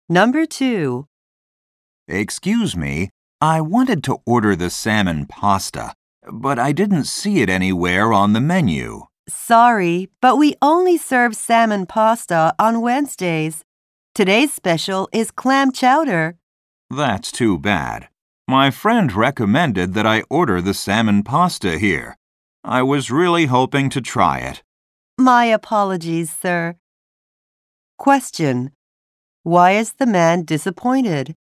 Number 2. Excuse me, I wanted to order the salmon pasta, but I didn't see it anywhere on the menu. Sorry, but we only serve salmon pasta on Wednesdays. Today's special is clam chowder. That's too bad. My friend recommended that I order the salmon pasta here. I was really hoping to try it. My apologies, sir. Question. Why is the man disappointed?